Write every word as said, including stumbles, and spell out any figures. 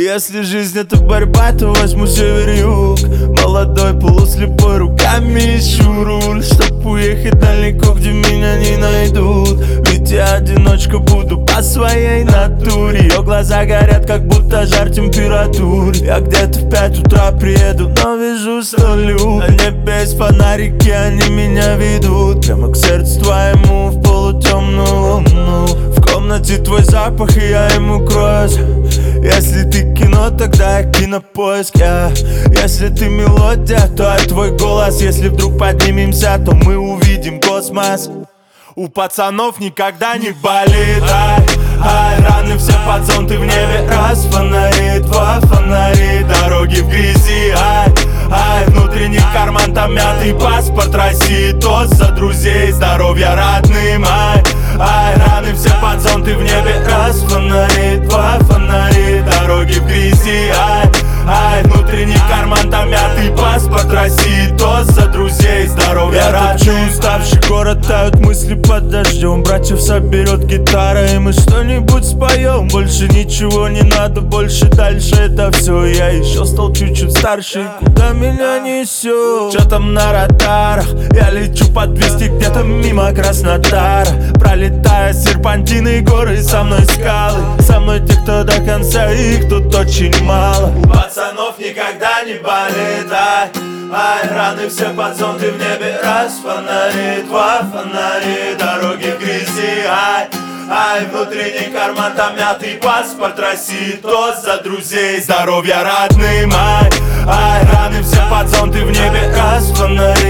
Если жизнь это борьба, то возьму север-юг. Молодой, полуслепой, руками ищу руль, чтоб уехать далеко, где меня не найдут. Ведь я одиночка буду по своей натуре. Ее глаза горят, как будто жар температур. Я где-то в пять утра приеду, но вижу сто люк. На небе есть фонарики, они меня ведут прямо к сердцу твоему, в полутемную луну. В комнате твой запах, и я ему кроюсь. Если ты кино, тогда я кинопоиск, yeah. Если ты мелодия, то я твой голос. Если вдруг поднимемся, то мы увидим космос. У пацанов никогда не болит, ай, ай, раны все под зонты в небе. Раз фонари, два фонари, дороги в грязи, ай, ай, внутренний карман там мятый паспорт России. Тост за друзей, здоровья родным, ай, ай, раны все под зонты в небе. Раз фонари, два фонари, дороги в грязи, ай, ай, внутренний карман там мятый паспорт России. Тост за друзей, здоровья родным. Уставший город, тают мысли под дождем. Братьев соберет гитара, и мы что-нибудь споем. Больше ничего не надо, больше дальше это все. Я еще стал чуть-чуть старше, куда меня несет? Че там на радарах? Я лечу по двести где-то мимо Краснодара, пролетая серпантины, горы, со мной скалы. Со мной те, кто до конца, их тут очень мало. У пацанов никогда не болит, ай, ай, раны все под зонты в небе. Раз фонари, два фонари, дороги в грязи, ай, ай, внутренний карман там мятый паспорт России. Тост за друзей, здоровья родным, ай, ай, раны все под зонты в небе. Раз фонари,